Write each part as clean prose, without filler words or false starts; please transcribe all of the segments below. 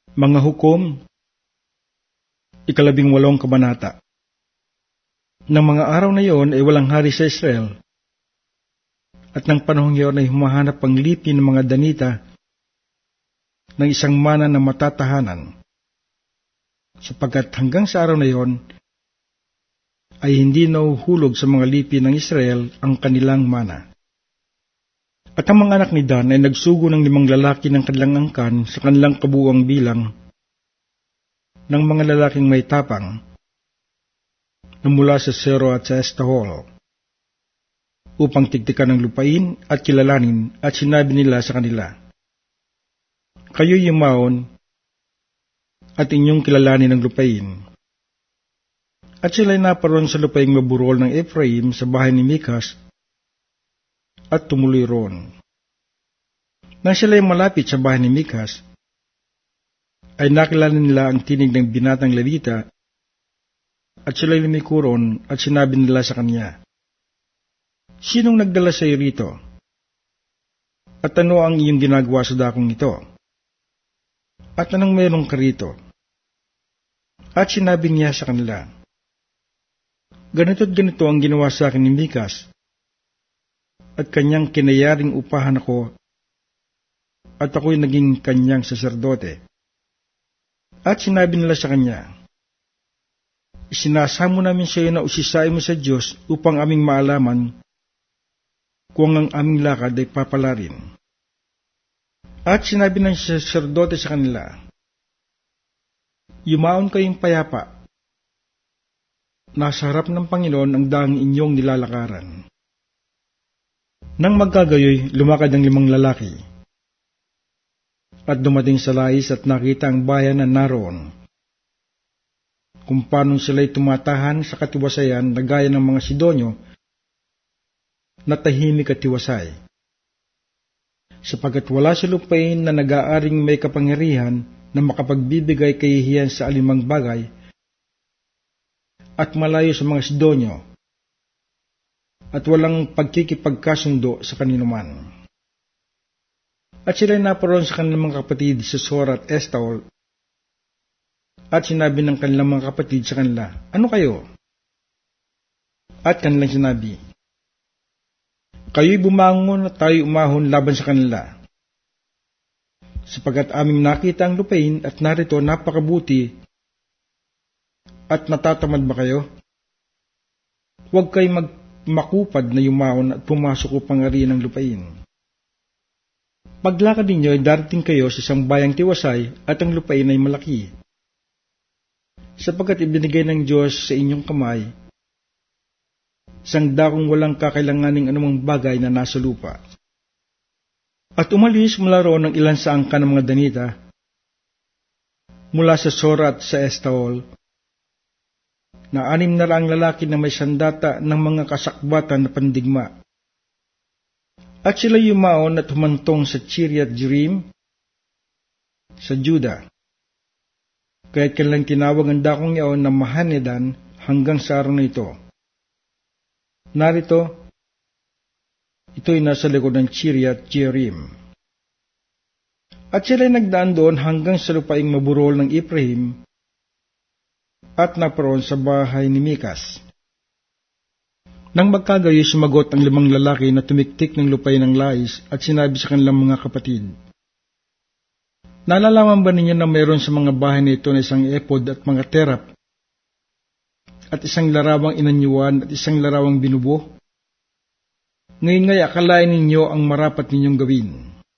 Mga Hukom, 18 kabanata. Nang mga araw na iyon ay walang hari sa Israel, at ng panahong iyon ay humahanap ang lipi ng mga Danita ng isang mana na matatahanan, sapagkat hanggang sa araw na iyon ay hindi nauhulog sa mga lipi ng Israel ang kanilang mana. At ang mga anak ni Dan ay nagsugo ng 5 lalaki ng kanilang angkan sa kanilang kabuuang bilang ng mga lalaking may tapang na mula sa Sero at sa Estaol upang tigtikan ng lupain at kilalanin, at sinabi nila sa kanila, "Kayo'y yumaon at inyong kilalanin ang lupain." At sila'y naparoon sa lupaing maburol ng Ephraim sa bahay ni Mikas at tumuloy roon. Nang sila'y malapit sa bahay ni Mikas, ay nakilala nila ang tinig ng binatang Levita, at sila'y lumiko roon at sinabi nila sa kanya, "Sinong nagdala sa iyo rito? At ano ang iyong ginagawa sa dakong ito? At anong mayroong ka rito?" At sinabi niya sa kanila, "Ganito't ganito ang ginawa sa akin ni Mikas, at kanyang kinayaring upahan ako, at ako'y naging kanyang saserdote." At sinabi nila sa kanya, "Isinasamo namin sa iyo na usisain mo sa Diyos upang aming maalaman kung ang aming lakad ay papalarin." At sinabi ng saserdote sa kanila, "Yumaon kayong payapa. Nasa harap ng Panginoon ang daang inyong nilalakaran." Nang magkagayoy, lumakad ang 5 lalaki, at dumating sa Lais at nakita ang bayan na naroon, kung paano sila'y tumatahan sa katiwasayan na gaya ng mga Sidonyo na tahimik at tiwasay, sapagkat wala sa lupain na nag-aaring may kapangyarihan na makapagbibigay kahihiyan sa alimang bagay, at malayo sa mga Sidonyo, at walang pagkikipagkasundo sa kaninuman. At sila'y naparoon sa kanilang mga kapatid sa Sora at Estaol, at sinabi ng kanilang mga kapatid sa kanila, "Ano kayo?" At kanilang sinabi, "Kayo'y bumangon at tayo'y umahon laban sa kanila, sapagkat aming nakita ang lupain at narito napakabuti, at natatamad ba kayo? Huwag kayong makupad na yumaon at pumasok upang ariin ang lupain. Paglakad ninyo ay darating kayo sa isang bayang tiwasay, at ang lupain ay malaki, sapagkat ibinigay ng Diyos sa inyong kamay isang dakong walang kakailanganing anumang bagay na nasa lupa." At umalis mula roon ng ilan sa angkan ng mga Danita mula sa Sora at sa Estaol, na 600 lalaki na may sandata ng mga kasakbatan na pandigma. At sila yumaon at humantong sa Kiriath Jearim sa Juda, kaya't kanilang tinawag ang dakong iyon na Mahanedan hanggang sa araw na ito. Narito, ito'y nasa likod ng Kiriath Jearim. At sila'y nagdaan doon hanggang sa lupaing maburol ng Ephraim, at naparoon sa bahay ni Mikas. Nang magkagayoy, sumagot ang 5 lalaki na tumiktik ng lupain ng Lais, at sinabi sa kanilang mga kapatid, "Nalalaman ba ninyo na mayroon sa mga bahay nito na isang epod at mga terap, at isang larawang inanyuan at isang larawang binubo? Ngayon nga'y akalain ninyo ang marapat ninyong gawin."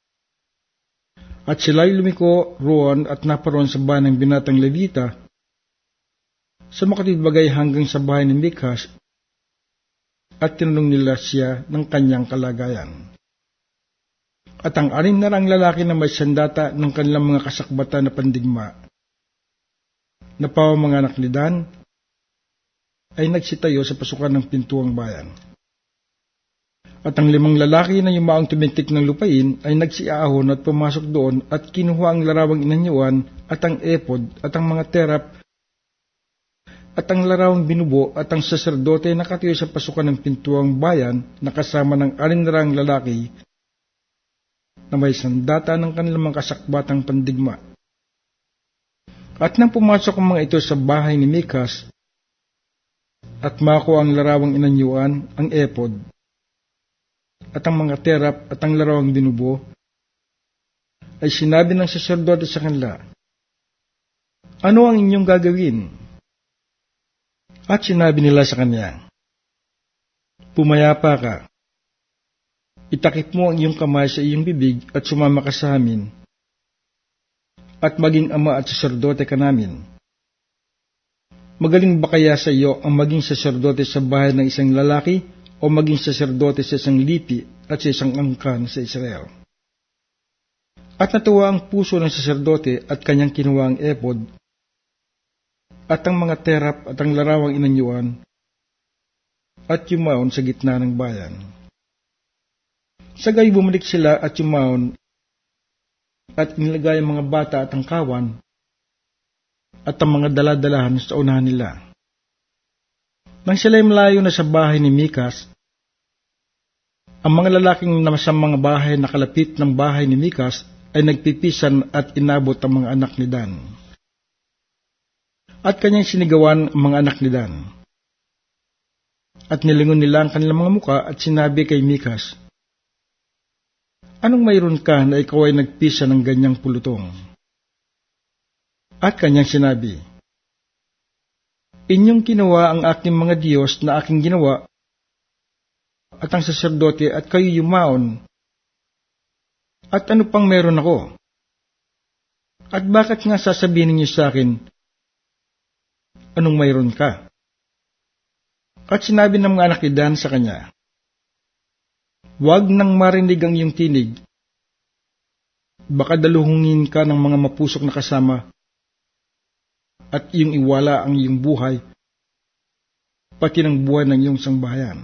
At sila'y lumiko roon at naparoon sa bahay ng binatang Levita, sa makatibagay hanggang sa bahay ni Mikas, at tinanong nila siya ng kanyang kalagayan. At ang 600 lalaki na may sandata ng kanilang mga kasakbatan na pandigma, na pamamanganak ni Dan, ay nagsitayo sa pasukan ng pintuang bayan. At ang 5 lalaki na yumaong tumintik ng lupain ay nagsiahon at pumasok doon, at kinuha ang larawang inanyuan at ang epod at ang mga terap at ang larawang binubo, at ang saserdote na nakatiyo sa pasukan ng pintuang bayan na kasama ng 600 lalaki na may sandata ng kanilang mga kasakbatang pandigma. At nang pumasok ang mga ito sa bahay ni Mikas, at makuha ang larawang inanyuan, ang epod, at ang mga terap at ang larawang dinubo, ay sinabi ng saserdote sa kanila, "Ano ang inyong gagawin?" At sinabi nila sa kanya, "Pumayapa ka. Itakip mo ang iyong kamay sa iyong bibig at sumama ka sa amin, at maging ama at saserdote ka namin. Magaling ba kaya sa iyo ang maging saserdote sa bahay ng isang lalaki o maging saserdote sa isang lipi at sa isang angkan sa Israel?" At natuwa ang puso ng saserdote at kanyang kinuha ang epod at ang mga terap at ang larawang inanyuan at yumaon sa gitna ng bayan. Sagay bumalik sila at yumaon at inilagay ang mga bata at ang kawan at ang mga daladalahan sa unahan nila. Nang sila'y malayo na sa bahay ni Mikas, ang mga lalaking nasa mga bahay na kalapit ng bahay ni Mikas ay nagpipisan at inabot ang mga anak ni Dan. At kanyang sinigawan ang mga anak ni Dan. At nilingon nila ang kanilang mga muka at sinabi kay Mikas, "Anong mayroon ka na ikaw ay nagpisa ng ganyang pulutong?" At kanyang sinabi, "Inyong ginawa ang aking mga Diyos na aking ginawa, at ang saserdote at kayo yumaon. At ano pang meron ako? At bakit nga sasabihin niyo sa akin, anong mayroon ka?" At sinabi ng mga anak ni Dan sa kanya, "Huwag nang marinig ang iyong tinig. Baka daluhungin ka ng mga mapusok na kasama at iyong iwala ang iyong buhay, pati ng buhay ng iyong sangbahayan."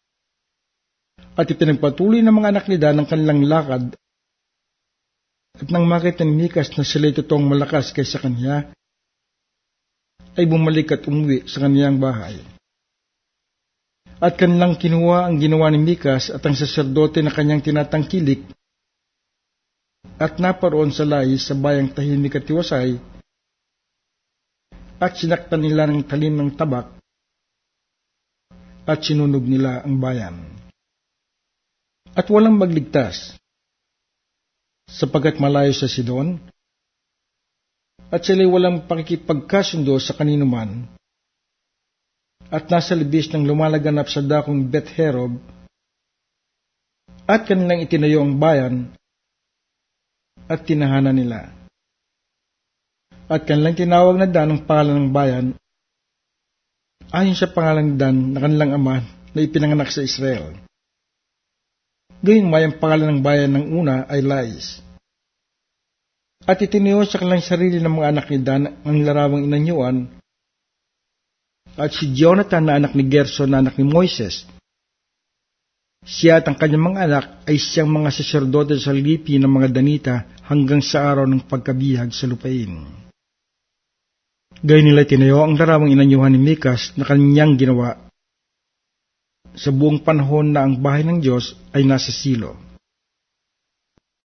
At ipinagpatuloy ng mga anak ni Dan ang kanilang lakad, at nang makita ni Mikas na sila'y totoong malakas kaysa kanya, ay bumalik at umuwi sa kaniyang bahay. At kanilang kinuha ang ginawa ni Mikas at ang saserdote na kanyang tinatangkilik, at naparoon sa lais sa bayang tahimik at tiwasay, at sinaktan nila ng talim ng tabak, at sinunog nila ang bayan. At walang magligtas, sapagkat malayo sa Sidon, at sila'y walang pakikipagkasundo sa kanino man, at nasa libis ng lumalaganap sa dakong Bet-Herob, at kanilang itinayo ang bayan, at tinahanan nila. At kanilang tinawag na Dan ang pangalan ng bayan, ayon sa pangalan ni Dan na kanilang ama na ipinanganak sa Israel. Gayunmay ang pangalan ng bayan ng una ay Lais. At itinayo sa kanilang sarili ng mga anak ni Dan ang larawang inanyuan, at si Jonathan na anak ni Gerson na anak ni Moises. Siya at ang kanyang mga anak ay siyang mga saserdote sa lipi ng mga Danita hanggang sa araw ng pagkabihag sa lupain. Gayon nila tinayo ang larawang inanyuhan ni Mikas na kanyang ginawa sa buong panahon na ang bahay ng Diyos ay nasa Silo.